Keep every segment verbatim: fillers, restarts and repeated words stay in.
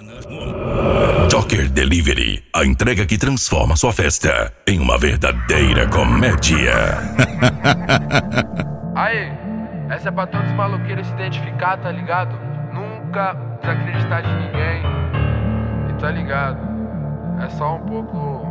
Joker Delivery, a entrega que transforma sua festa em uma verdadeira comédia. Aí, essa é pra todos os maloqueiros se identificar, tá ligado? Nunca desacreditar de ninguém. E tá ligado? É só um pouco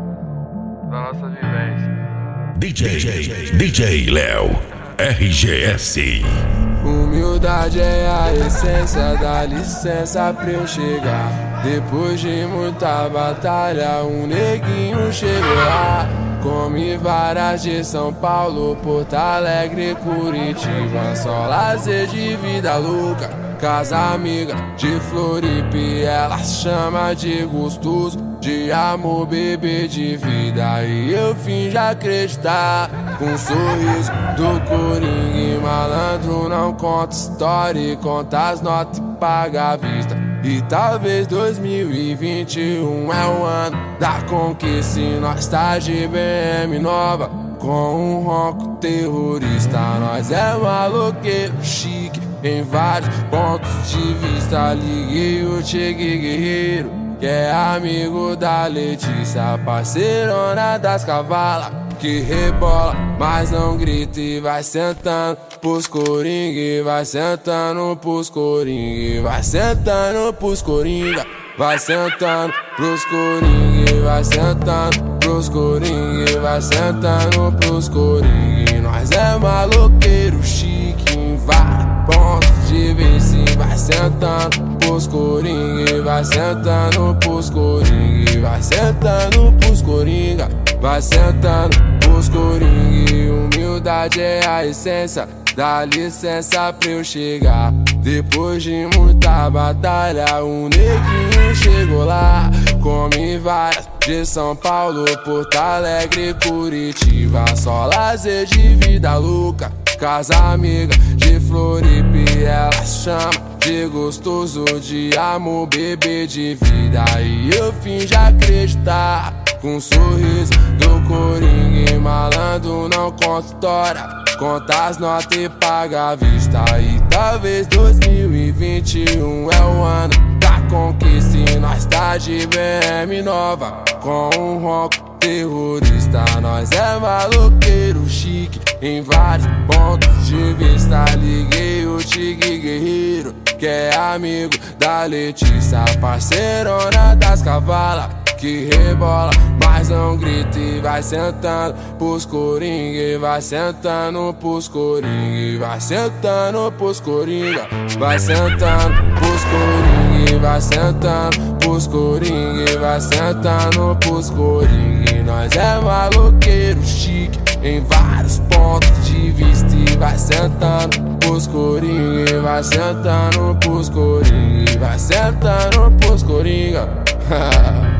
da nossa vivência. D J, D J Léo, R G S. Humildade é a essência, dá licença pra eu chegar. Depois de muita batalha, um neguinho chegou lá. Come várias de São Paulo, Porto Alegre, Curitiba. Só lazer de vida louca, casa amiga de Floripe. Ela chama de gostoso, de amor, bebê de vida. E eu finjo acreditar, com um sorriso do Coringa. E malandro não conta história, conta as notas e paga à vista. E talvez dois mil e vinte e um é o ano da conquista. E nós tá de B M nova, com um ronco terrorista. Nós é maloqueiro chique, em vários pontos de vista. Liguei o Chegue Guerreiro, que é amigo da Letícia, parceirona das cavalas, que rebola, mas não grita. E vai sentando pros coringa, vai sentando pros coringa, vai sentando pros coringa, vai sentando pros coringa, vai sentando pros coringa, vai sentando pros coringa. Nós é maloqueiro chique, em vários pontos de vista. Vai sentando pros coringa, vai sentando pros coringa, vai sentando pros coringa, vai sentando pros coringa. Humildade é a essência, dá licença pra eu chegar. Depois de muita batalha, um neguinho chegou lá. Come várias de São Paulo, Porto Alegre, Curitiba. Só lazer de vida louca, casa amiga de Floripe. Ela chama de gostoso, de amor, bebê de vida. E eu finjo acreditar, com um sorriso do Coringa. E malandro não conta história, conta as notas e paga à vista. E talvez dois mil e vinte e um é o ano da conquista. E nós tá de B M nova, com um ronco terrorista. Nós é maloqueiro chique, em vários pontos de vista. Liguei o Chegue Guerreiro, que é amigo da Letícia, parceirona das cavalas, que rebola, mas não grita. E vai sentando pros coringa, vai sentando pros coringa, vai sentando pros coringa, vai sentando pros coringa, vai sentando pros coringa, vai sentando pros coringa. Nós é maloqueiro chique, em vários pontos de vista. E vai sentando pros coringa, vai sentando pros coringa, vai sentando pros coringa.